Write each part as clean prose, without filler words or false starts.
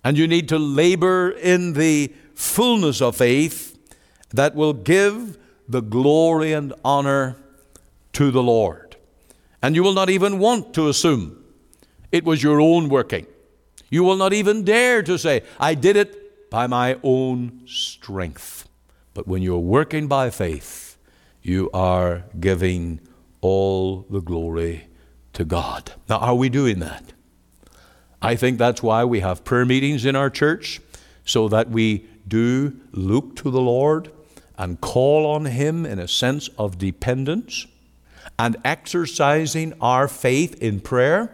And you need to labor in the fullness of faith that will give the glory and honor to the Lord. And you will not even want to assume it was your own working. You will not even dare to say, I did it by my own strength. But when you're working by faith, you are giving all the glory to God. Now, are we doing that? I think that's why we have prayer meetings in our church, so that we do look to the Lord and call on Him in a sense of dependence and exercising our faith in prayer.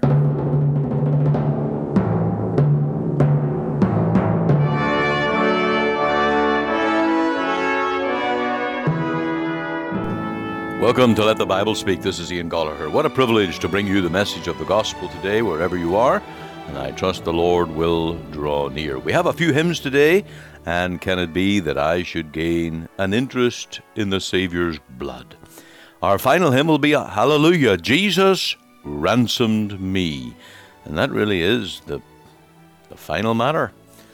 Welcome to Let the Bible Speak. This is Ian Gallagher. What a privilege to bring you the message of the gospel today, wherever you are. And I trust the Lord will draw near. We have a few hymns today. And can it be that I should gain an interest in the Savior's blood? Our final hymn will be Hallelujah, Jesus ransomed me. And that really is the final matter.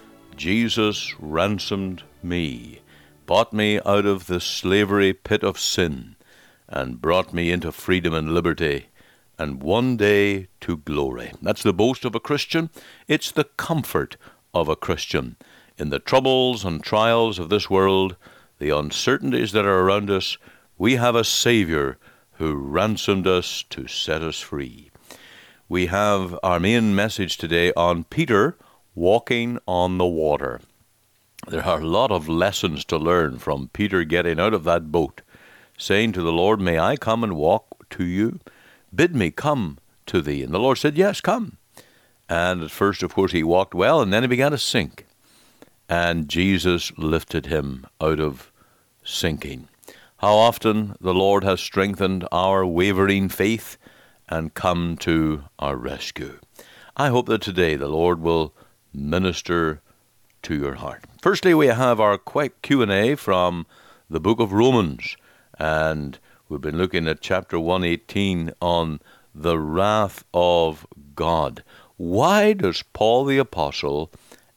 Jesus ransomed me, bought me out of the slavery pit of sin, and brought me into freedom and liberty, and one day to glory. That's the boast of a Christian. It's the comfort of a Christian. In the troubles and trials of this world, the uncertainties that are around us, we have a Savior who ransomed us to set us free. We have our main message today on Peter walking on the water. There are a lot of lessons to learn from Peter getting out of that boat, saying to the Lord, may I come and walk to you? Bid me come to thee. And the Lord said, yes, come. And at first, of course, he walked well, and then he began to sink. And Jesus lifted him out of sinking. How often the Lord has strengthened our wavering faith and come to our rescue. I hope that today the Lord will minister to your heart. Firstly, we have our quick Q&A from the book of Romans. And we've been looking at chapter 118 on the wrath of God. Why does Paul the Apostle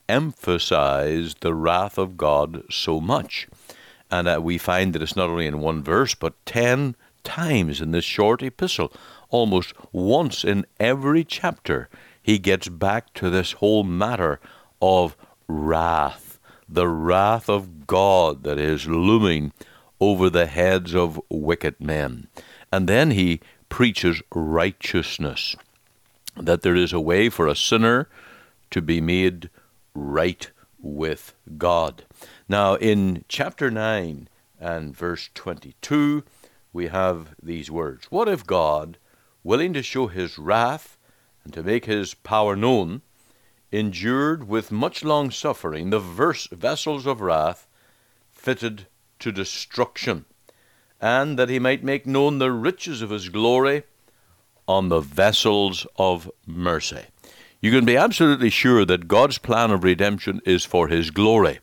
emphasize the wrath of God so much? And we find that it's not only in one verse, but 10 times in this short epistle. Almost once in every chapter, he gets back to this whole matter of wrath. The wrath of God that is looming over the heads of wicked men. And then he preaches righteousness, that there is a way for a sinner to be made right with God. Now, in chapter 9 and verse 22, we have these words. What if God, willing to show his wrath and to make his power known, endured with much long suffering the vessels of wrath fitted to destruction, and that he might make known the riches of his glory on the vessels of mercy. You can be absolutely sure that God's plan of redemption is for his glory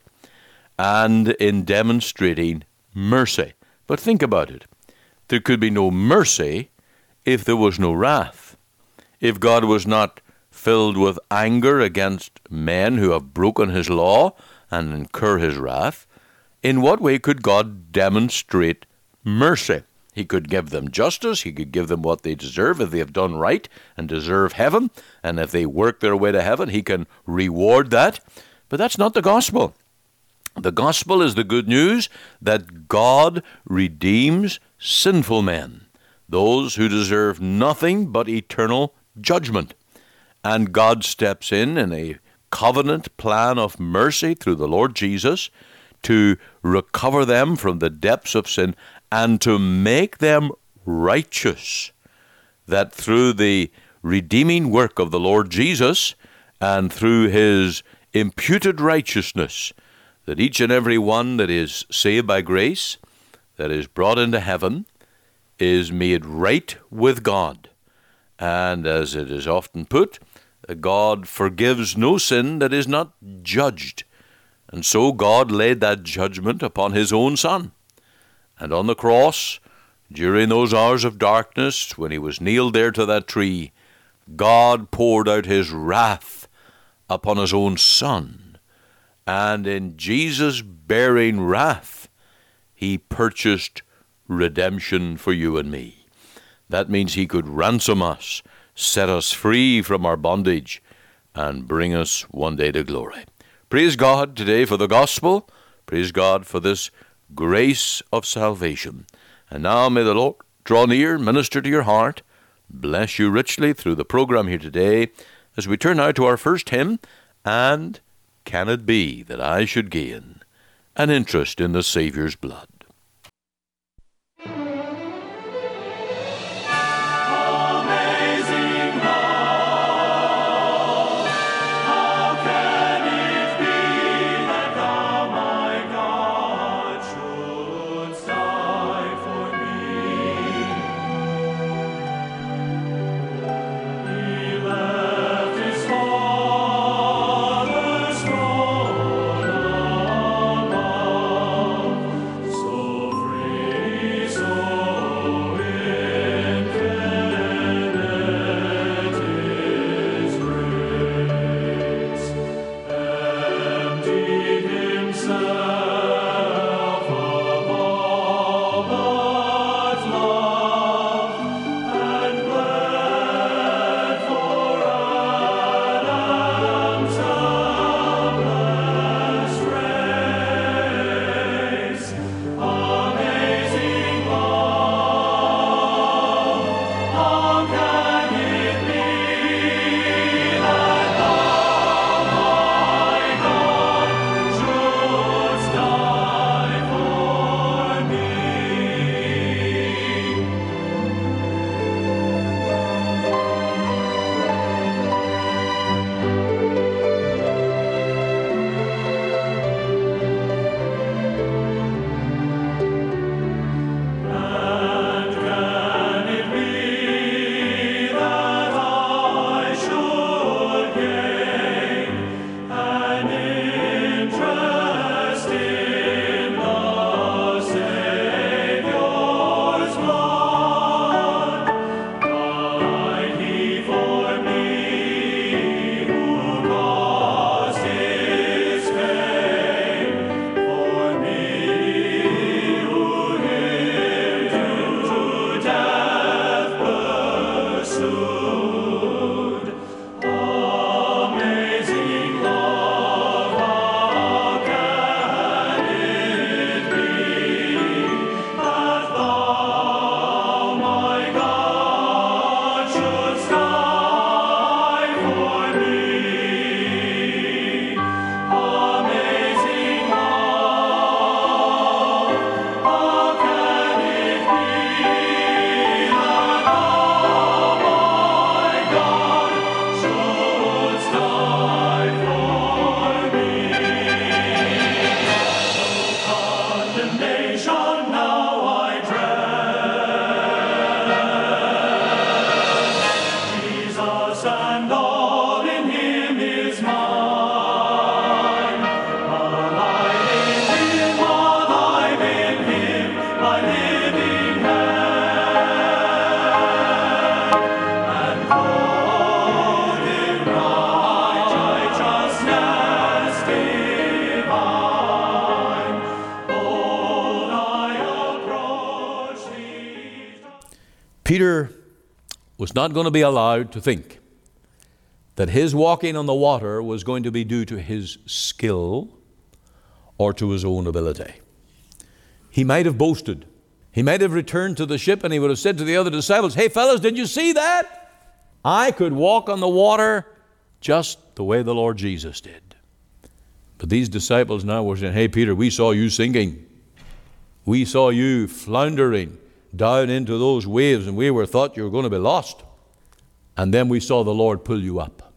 and in demonstrating mercy. But think about it. There could be no mercy if there was no wrath. If God was not filled with anger against men who have broken his law and incur his wrath, in what way could God demonstrate mercy? He could give them justice. He could give them what they deserve if they have done right and deserve heaven. And if they work their way to heaven, he can reward that. But that's not the gospel. The gospel is the good news that God redeems sinful men, those who deserve nothing but eternal judgment. And God steps in a covenant plan of mercy through the Lord Jesus to recover them from the depths of sin and to make them righteous, that through the redeeming work of the Lord Jesus and through his imputed righteousness, that each and every one that is saved by grace, that is brought into heaven, is made right with God. And as it is often put, God forgives no sin that is not judged. And so God laid that judgment upon his own Son. And on the cross, during those hours of darkness, when he was nailed there to that tree, God poured out his wrath upon his own Son. And in Jesus bearing wrath, he purchased redemption for you and me. That means he could ransom us, set us free from our bondage, and bring us one day to glory. Praise God today for the gospel. Praise God for this grace of salvation. And now may the Lord draw near, minister to your heart, bless you richly through the program here today as we turn now to our first hymn, And Can It Be That I Should Gain an Interest in the Saviour's Blood? Peter was not going to be allowed to think that his walking on the water was going to be due to his skill or to his own ability. He might have boasted. He might have returned to the ship and he would have said to the other disciples, "Hey fellas, did you see that? I could walk on the water just the way the Lord Jesus did." But these disciples now were saying, "Hey Peter, we saw you sinking. We saw you floundering down into those waves and we thought you were going to be lost. And then we saw the Lord pull you up."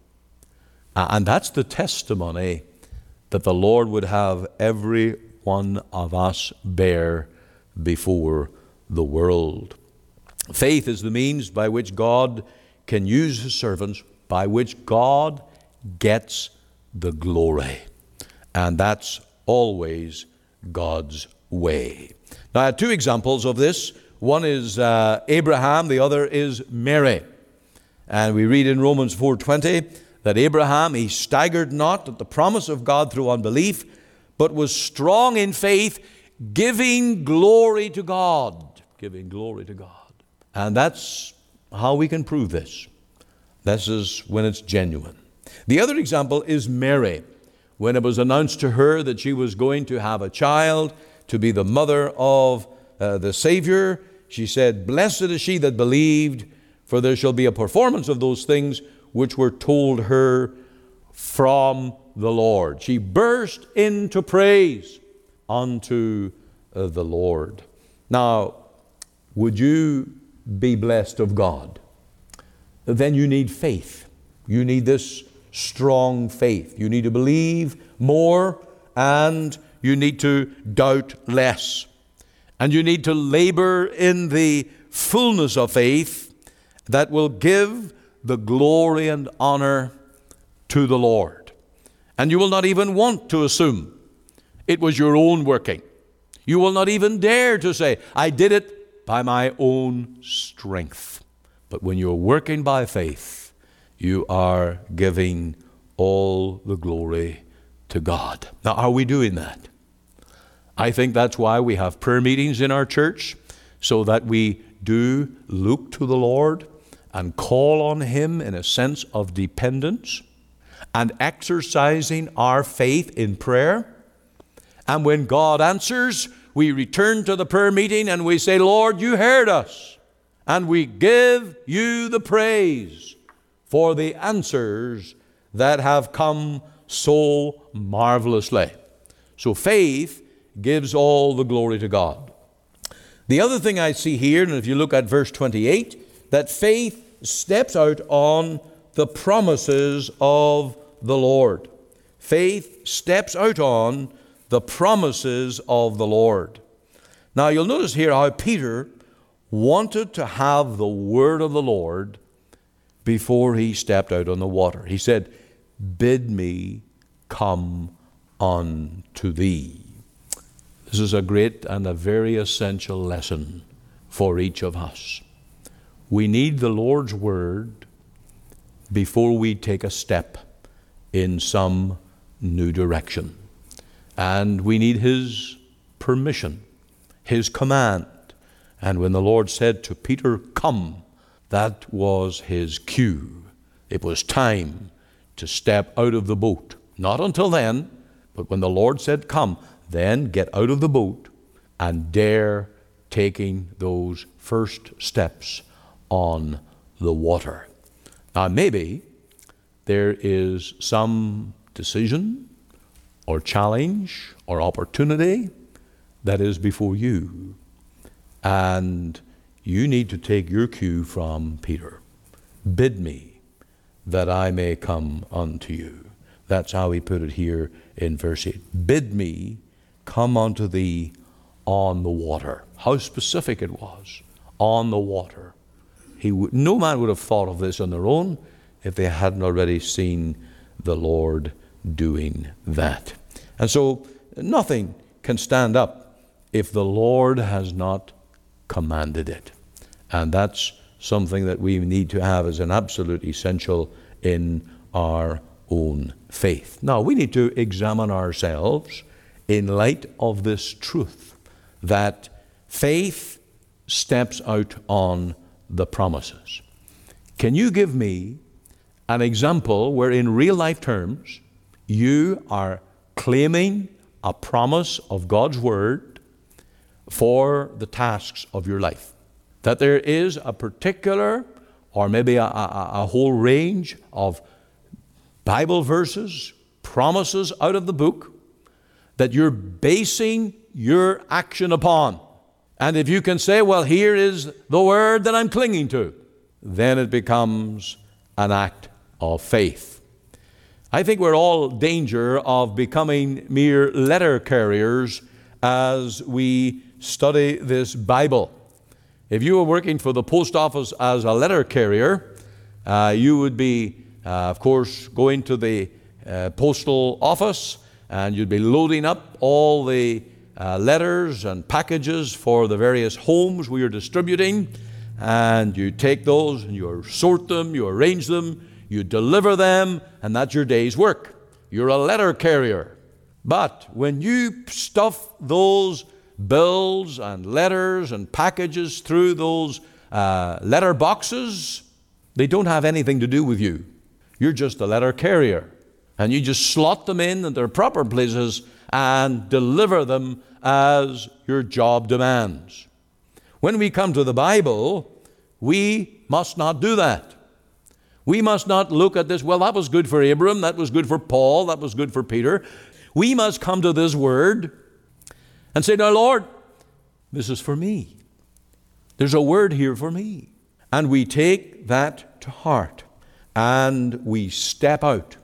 And that's the testimony that the Lord would have every one of us bear before the world. Faith is the means by which God can use his servants, by which God gets the glory. And that's always God's way. Now, I have two examples of this. One is Abraham, the other is Mary. And we read in Romans 4:20 that Abraham, he staggered not at the promise of God through unbelief, but was strong in faith, giving glory to God. Giving glory to God. And that's how we can prove this. This is when it's genuine. The other example is Mary. When it was announced to her that she was going to have a child, to be the mother of the Savior, she said, "Blessed is she that believed, for there shall be a performance of those things which were told her from the Lord." She burst into praise unto the Lord. Now, would you be blessed of God? Then you need faith. You need this strong faith. You need to believe more, and you need to doubt less. And you need to labor in the fullness of faith that will give the glory and honor to the Lord. And you will not even want to assume it was your own working. You will not even dare to say, "I did it by my own strength." But when you're working by faith, you are giving all the glory to God. Now, are we doing that? I think that's why we have prayer meetings in our church, so that we do look to the Lord and call on Him in a sense of dependence and exercising our faith in prayer. And when God answers, we return to the prayer meeting and we say, "Lord, you heard us." And we give you the praise for the answers that have come so marvelously. So faith gives all the glory to God. The other thing I see here, and if you look at verse 28, that faith steps out on the promises of the Lord. Faith steps out on the promises of the Lord. Now you'll notice here how Peter wanted to have the word of the Lord before he stepped out on the water. He said, "Bid me come unto thee." This is a great and a very essential lesson for each of us. We need the Lord's word before we take a step in some new direction. And we need His permission, His command. And when the Lord said to Peter, "Come," that was His cue. It was time to step out of the boat. Not until then, but when the Lord said, "Come," then get out of the boat and dare taking those first steps on the water. Now maybe there is some decision or challenge or opportunity that is before you, and you need to take your cue from Peter. "Bid me that I may come unto you." That's how he put it here in verse 8. "Bid me come unto thee on the water." How specific it was. On the water. No man would have thought of this on their own if they hadn't already seen the Lord doing that. And so nothing can stand up if the Lord has not commanded it. And that's something that we need to have as an absolute essential in our own faith. Now, we need to examine ourselves in light of this truth that faith steps out on the promises. Can you give me an example where in real life terms you are claiming a promise of God's Word for the tasks of your life? That there is a particular or maybe a whole range of Bible verses, promises out of the book that you're basing your action upon. And if you can say, "Well, here is the word that I'm clinging to," then it becomes an act of faith. I think we're all in danger of becoming mere letter carriers as we study this Bible. If you were working for the post office as a letter carrier, you would be, of course, going to the postal office, and you'd be loading up all the letters and packages for the various homes we are distributing, and you take those and you sort them, you arrange them, you deliver them, and that's your day's work. You're a letter carrier. But when you stuff those bills and letters and packages through those letter boxes, they don't have anything to do with you. You're just a letter carrier. And you just slot them in their proper places and deliver them as your job demands. When we come to the Bible, we must not do that. We must not look at this, well, that was good for Abram, that was good for Paul, that was good for Peter. We must come to this word and say, now, Lord, this is for me. There's a word here for me. And we take that to heart and we step out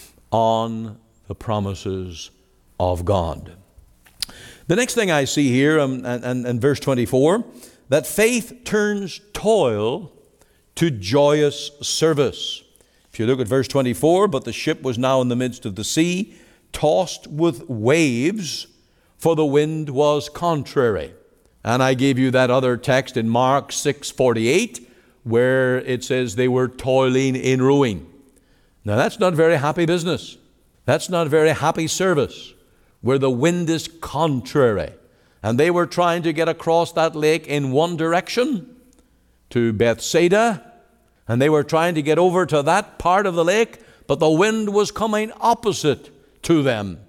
on the promises of God. The next thing I see here in verse 24, that faith turns toil to joyous service. If you look at verse 24, but the ship was now in the midst of the sea, tossed with waves, for the wind was contrary. And I gave you that other text in Mark 6:48, where it says they were toiling in rowing. Now that's not very happy business. That's not very happy service, where the wind is contrary. And they were trying to get across that lake in one direction to Bethsaida, and they were trying to get over to that part of the lake, but the wind was coming opposite to them.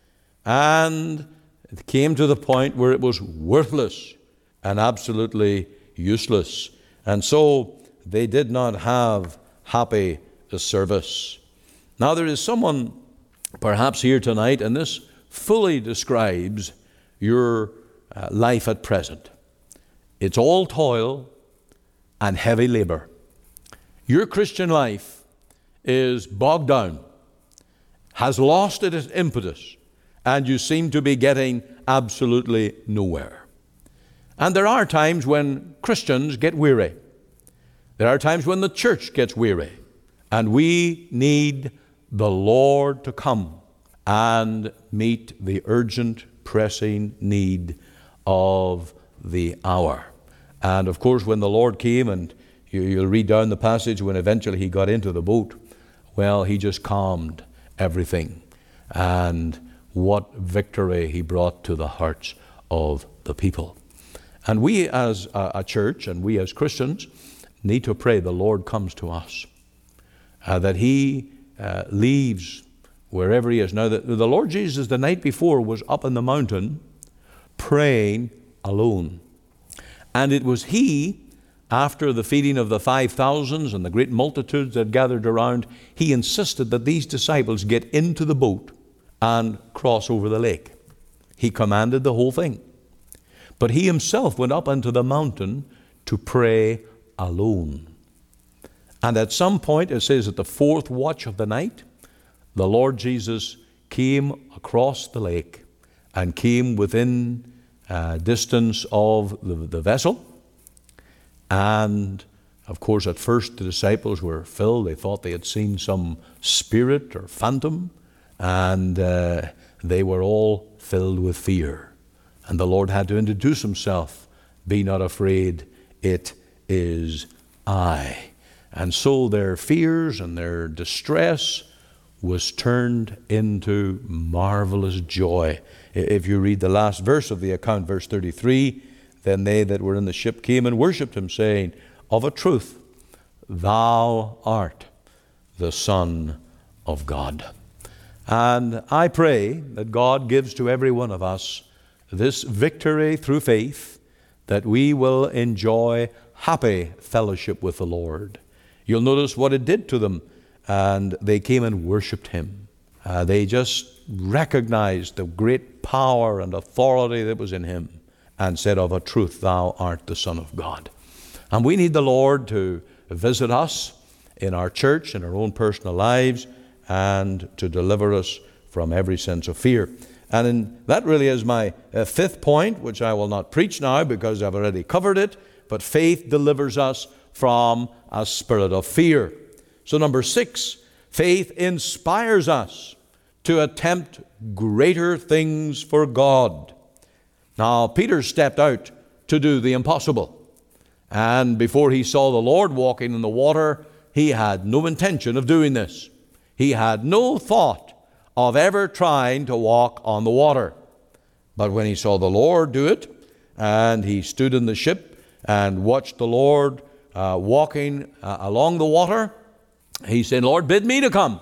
And it came to the point where it was worthless and absolutely useless. And so they did not have happy service. Now there is someone perhaps here tonight, and this fully describes your life at present. It's all toil and heavy labor. Your Christian life is bogged down, has lost its impetus, and you seem to be getting absolutely nowhere. And there are times when Christians get weary. There are times when the church gets weary. And we need the Lord to come and meet the urgent, pressing need of the hour. And of course, when the Lord came, and you'll read down the passage, when eventually he got into the boat, well, he just calmed everything. And what victory he brought to the hearts of the people. And we as a church, and we as Christians, need to pray the Lord comes to us. That he leaves wherever he is. Now, the Lord Jesus, the night before, was up in the mountain praying alone. And it was he, after the feeding of the 5,000s and the great multitudes that gathered around, he insisted that these disciples get into the boat and cross over the lake. He commanded the whole thing. But he himself went up into the mountain to pray alone. And at some point, it says at the fourth watch of the night, the Lord Jesus came across the lake and came within distance of the vessel. And of course, at first the disciples were filled. They thought they had seen some spirit or phantom, and they were all filled with fear. And the Lord had to introduce himself. Be not afraid, it is I. And so their fears and their distress was turned into marvelous joy. If you read the last verse of the account, verse 33, then they that were in the ship came and worshipped him, saying, of a truth, thou art the Son of God. And I pray that God gives to every one of us this victory through faith, that we will enjoy happy fellowship with the Lord. You'll notice what it did to them, and they came and worshipped him. They just recognized the great power and authority that was in him, and said, of a truth, thou art the Son of God. And we need the Lord to visit us in our church, in our own personal lives, and to deliver us from every sense of fear. And that really is my fifth point, which I will not preach now because I've already covered it. But faith delivers us from a spirit of fear. So number 6, faith inspires us to attempt greater things for God. Now, Peter stepped out to do the impossible. And before he saw the Lord walking in the water, he had no intention of doing this. He had no thought of ever trying to walk on the water. But when he saw the Lord do it, and he stood in the ship and watched the Lord walking along the water, he said, Lord, bid me to come.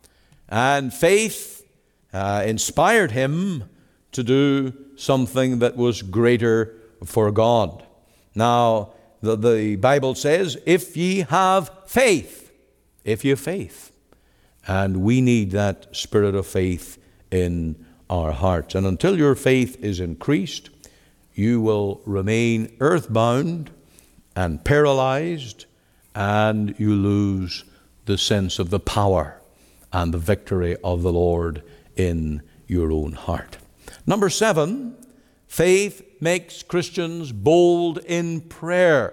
And faith inspired him to do something that was greater for God. Now, the Bible says, if ye have faith, if ye have faith. And we need that spirit of faith in our hearts. And until your faith is increased, you will remain earthbound and paralyzed, and you lose the sense of the power and the victory of the Lord in your own heart. Number 7, faith makes Christians bold in prayer.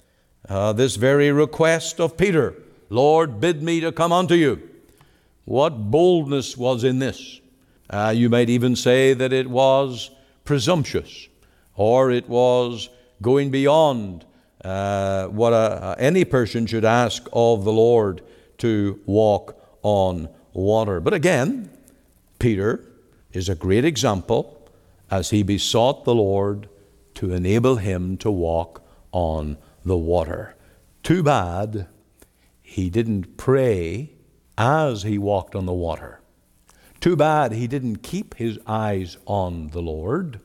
This very request of Peter, Lord, bid me to come unto you. What boldness was in this? You might even say that it was presumptuous, or it was going beyond what any person should ask of the Lord, to walk on water. But again, Peter is a great example as he besought the Lord to enable him to walk on the water. Too bad he didn't pray as he walked on the water. Too bad he didn't keep his eyes on the Lord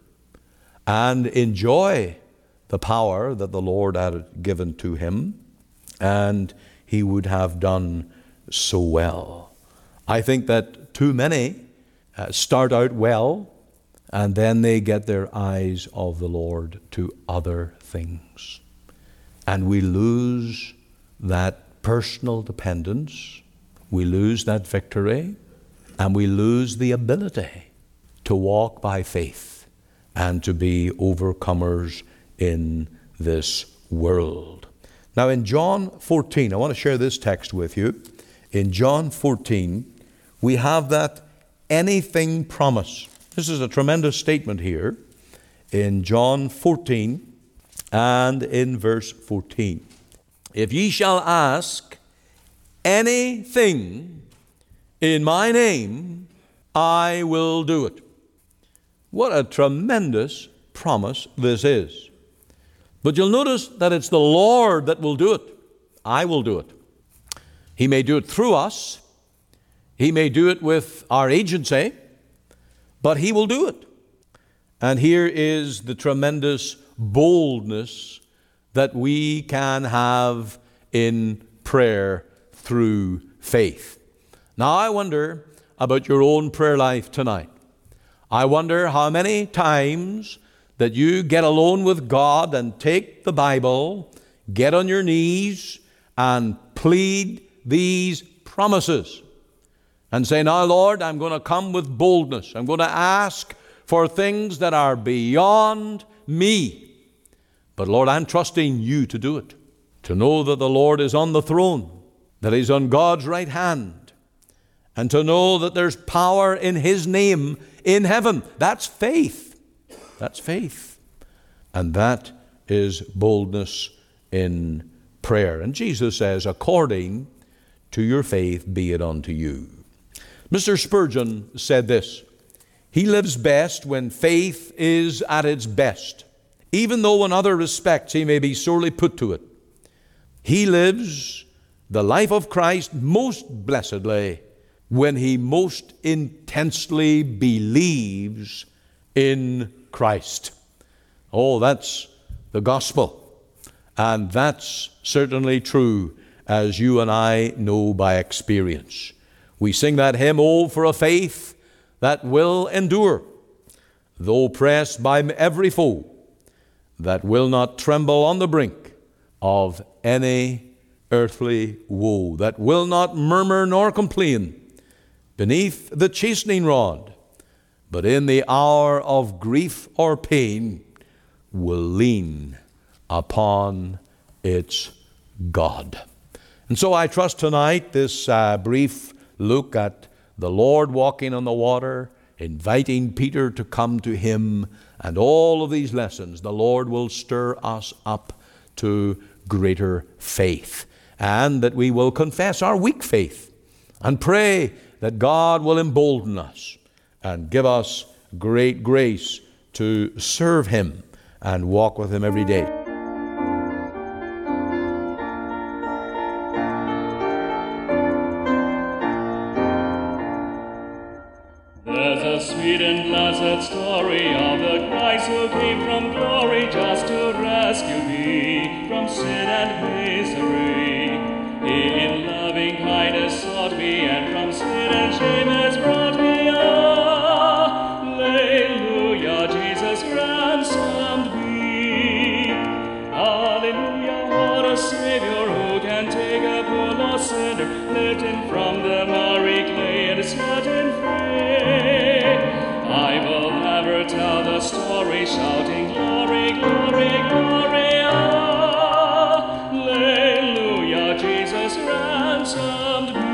and enjoy the power that the Lord had given to him, and he would have done so well. I think that too many start out well, and then they get their eyes of the Lord to other things. And we lose that personal dependence, we lose that victory, and we lose the ability to walk by faith and to be overcomers in this world. Now in John 14, I want to share this text with you. In John 14, we have that anything promise. This is a tremendous statement here in John 14 and in verse 14. If ye shall ask anything in my name, I will do it. What a tremendous promise this is. But you'll notice that it's the Lord that will do it. I will do it. He may do it through us. He may do it with our agency, but He will do it. And here is the tremendous boldness that we can have in prayer through faith. Now, I wonder about your own prayer life tonight. I wonder how many times that you get alone with God and take the Bible, get on your knees, and plead these promises and say, now, Lord, I'm going to come with boldness. I'm going to ask for things that are beyond me. But, Lord, I'm trusting you to do it, to know that the Lord is on the throne, that He's on God's right hand, and to know that there's power in His name in heaven. That's faith. That's faith. And that is boldness in prayer. And Jesus says, according to your faith be it unto you. Mr. Spurgeon said this: he lives best when faith is at its best, even though in other respects he may be sorely put to it. He lives the life of Christ most blessedly when he most intensely believes in Christ. Oh, that's the gospel. And that's certainly true, as you and I know by experience. We sing that hymn, "Oh, for a faith that will endure, though pressed by every foe, that will not tremble on the brink of any earthly woe, that will not murmur nor complain beneath the chastening rod, but in the hour of grief or pain will lean upon its God." And so I trust tonight this brief look at the Lord walking on the water, inviting Peter to come to Him, and all of these lessons, the Lord will stir us up to greater faith. and that we will confess our weak faith and pray that God will embolden us and give us great grace to serve Him and walk with Him every day. There's a sweet and blessed story of the Christ who came from glory just to rescue me from sin and misery. He in loving kindness sought me, and from sin and shame has brought me. Hallelujah, Jesus ransomed me. Hallelujah, what a Savior who can take a poor lost sinner, lift him from the miry clay and set him free. I will ever tell the story, shouting glory, glory, glory. Hallelujah, Jesus ransomed me.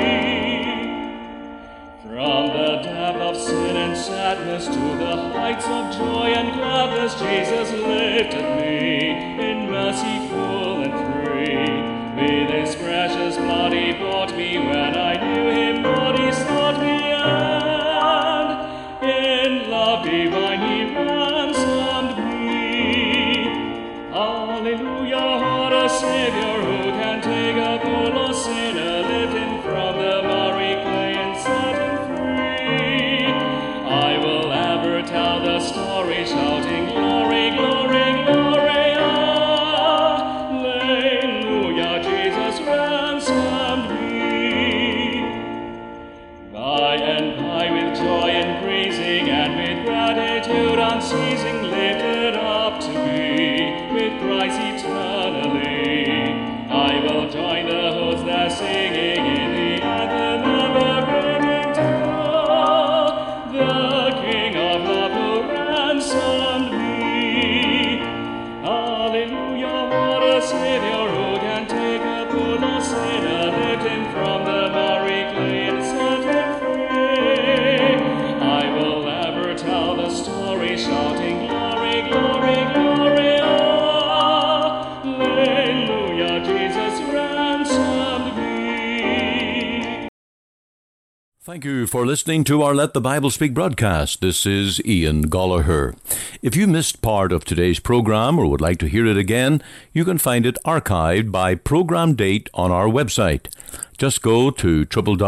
From the depth of sin and sadness to the heights of joy and gladness, Jesus lifted me in mercy full and free. With His precious blood He bought me, when I knew Him not He sought me, and in love divine He ransomed me. Hallelujah, what a Savior who can take a poor lost sinner, lift him from the miry clay and set him free. I will ever tell the story, shouting glory, glory, glory. Hallelujah, Jesus ransomed me. By and by with joy and praising and with gratitude unceasing lifted up to me with Christ eternally. I will join the host there singing in the anthem ever ringing to the King of love who ransomed me. Hallelujah, what a Savior who can take a poor lost sinner, lift him from the miry clay and set him free. I will ever tell the story, shouting glory, glory, glory. Hallelujah, Jesus ransomed me. Thank you for listening to our Let the Bible Speak broadcast. This is Ian Gollaher. If you missed part of today's program or would like to hear it again, you can find it archived by program date on our website. Just go to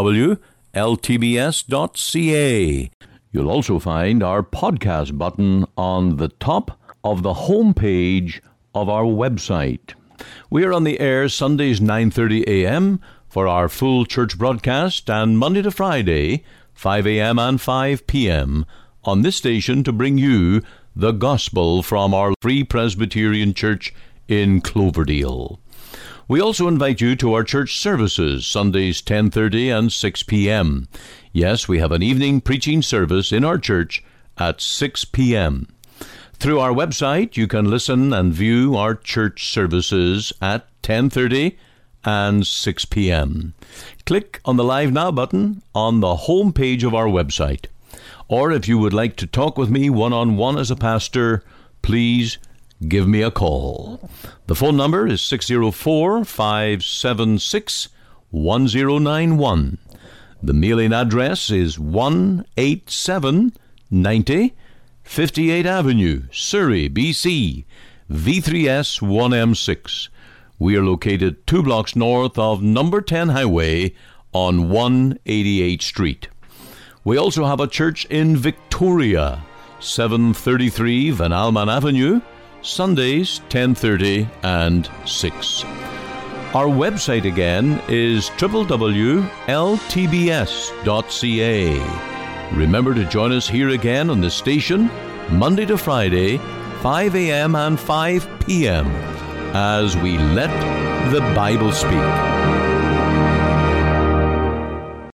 www.ltbs.ca. You'll also find our podcast button on the top of the home page of our website. We are on the air Sundays 9:30 a.m. for our full church broadcast, and Monday to Friday 5 a.m. and 5 p.m. on this station to bring you the gospel from our Free Presbyterian Church in Cloverdale. We also invite you to our church services, Sundays 10:30 and 6 p.m. Yes, we have an evening preaching service in our church at 6 p.m. Through our website, you can listen and view our church services at 10:30 and 6 p.m. Click on the Live Now button on the home page of our website. Or if you would like to talk with me one-on-one as a pastor, please give me a call. The phone number is 604-576-1091. The mailing address is 18790 58th Avenue, Surrey, BC, V3S 1M6. We are located 2 blocks north of number 10 Highway on 188th Street. We also have a church in Victoria, 733 Van Alman Avenue, Sundays 10:30 and 6. Our website again is www.ltbs.ca. Remember to join us here again on the station, Monday to Friday, 5 a.m. and 5 p.m., as we let the Bible speak.